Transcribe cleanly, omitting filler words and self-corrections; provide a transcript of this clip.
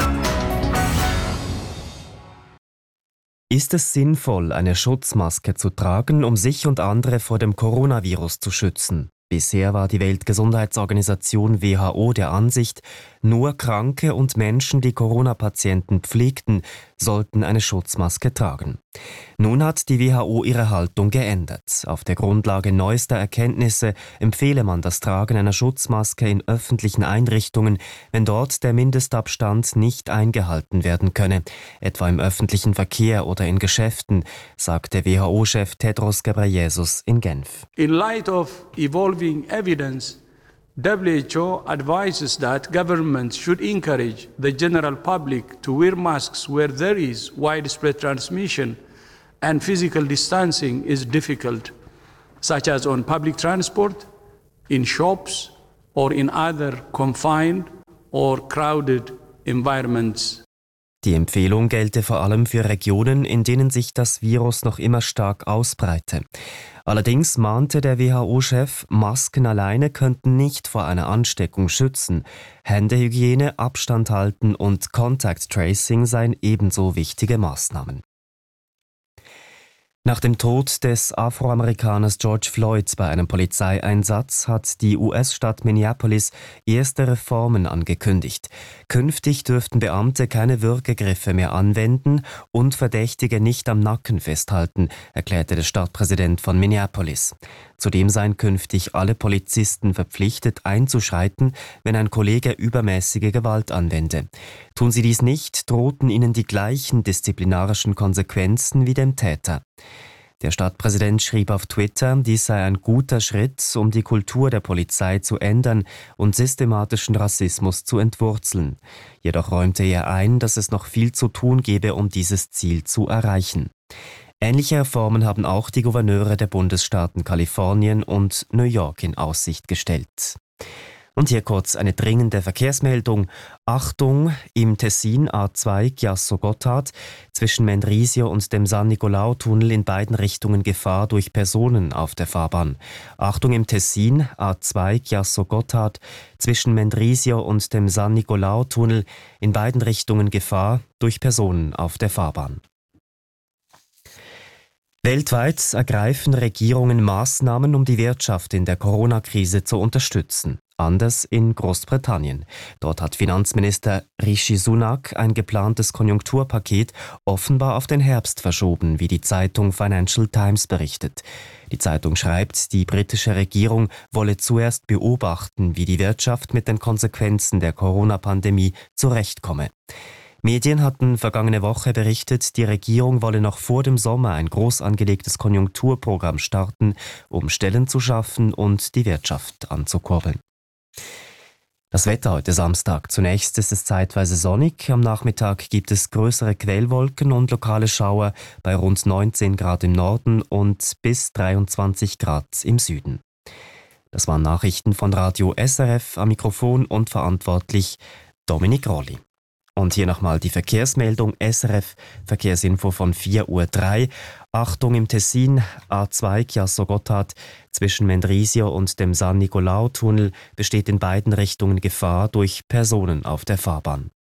Ist es sinnvoll, eine Schutzmaske zu tragen, um sich und andere vor dem Coronavirus zu schützen? Bisher war die Weltgesundheitsorganisation WHO der Ansicht, nur Kranke und Menschen, die Corona-Patienten pflegten, sollten eine Schutzmaske tragen. Nun hat die WHO ihre Haltung geändert. Auf der Grundlage neuester Erkenntnisse empfehle man das Tragen einer Schutzmaske in öffentlichen Einrichtungen, wenn dort der Mindestabstand nicht eingehalten werden könne, etwa im öffentlichen Verkehr oder in Geschäften, sagte WHO-Chef Tedros Ghebreyesus in Genf. In light of evolving evidence, WHO advises that governments should encourage the general public to wear masks where there is widespread transmission and physical distancing is difficult, such as on public transport, in shops, or in other confined or crowded environments. Die Empfehlung gelte vor allem für Regionen, in denen sich das Virus noch immer stark ausbreite. Allerdings mahnte der WHO-Chef, Masken alleine könnten nicht vor einer Ansteckung schützen. Händehygiene, Abstand halten und Contact Tracing seien ebenso wichtige Maßnahmen. Nach dem Tod des Afroamerikaners George Floyd bei einem Polizeieinsatz hat die US-Stadt Minneapolis erste Reformen angekündigt. Künftig dürften Beamte keine Würgegriffe mehr anwenden und Verdächtige nicht am Nacken festhalten, erklärte der Stadtpräsident von Minneapolis. Zudem seien künftig alle Polizisten verpflichtet, einzuschreiten, wenn ein Kollege übermäßige Gewalt anwende. Tun sie dies nicht, drohten ihnen die gleichen disziplinarischen Konsequenzen wie dem Täter. Der Stadtpräsident schrieb auf Twitter, dies sei ein guter Schritt, um die Kultur der Polizei zu ändern und systematischen Rassismus zu entwurzeln. Jedoch räumte er ein, dass es noch viel zu tun gebe, um dieses Ziel zu erreichen. Ähnliche Reformen haben auch die Gouverneure der Bundesstaaten Kalifornien und New York in Aussicht gestellt. Und hier kurz eine dringende Verkehrsmeldung. Achtung, im Tessin A2 Chiasso-Gotthard zwischen Mendrisio und dem San Nicolao-Tunnel in beiden Richtungen Gefahr durch Personen auf der Fahrbahn. Achtung im Tessin A2 Chiasso-Gotthard zwischen Mendrisio und dem San Nicolao-Tunnel in beiden Richtungen Gefahr durch Personen auf der Fahrbahn. Weltweit ergreifen Regierungen Maßnahmen, um die Wirtschaft in der Corona-Krise zu unterstützen. Anders in Großbritannien. Dort hat Finanzminister Rishi Sunak ein geplantes Konjunkturpaket offenbar auf den Herbst verschoben, wie die Zeitung Financial Times berichtet. Die Zeitung schreibt, die britische Regierung wolle zuerst beobachten, wie die Wirtschaft mit den Konsequenzen der Corona-Pandemie zurechtkomme. Medien hatten vergangene Woche berichtet, die Regierung wolle noch vor dem Sommer ein groß angelegtes Konjunkturprogramm starten, um Stellen zu schaffen und die Wirtschaft anzukurbeln. Das Wetter heute Samstag. Zunächst ist es zeitweise sonnig. Am Nachmittag gibt es größere Quellwolken und lokale Schauer bei rund 19 Grad im Norden und bis 23 Grad im Süden. Das waren Nachrichten von Radio SRF, am Mikrofon und verantwortlich Dominik Rolli. Und hier nochmal die Verkehrsmeldung, SRF Verkehrsinfo von 4:03 Uhr. Achtung im Tessin, A2 Chiasso-Gotthard zwischen Mendrisio und dem San Nicolao-Tunnel besteht in beiden Richtungen Gefahr durch Personen auf der Fahrbahn.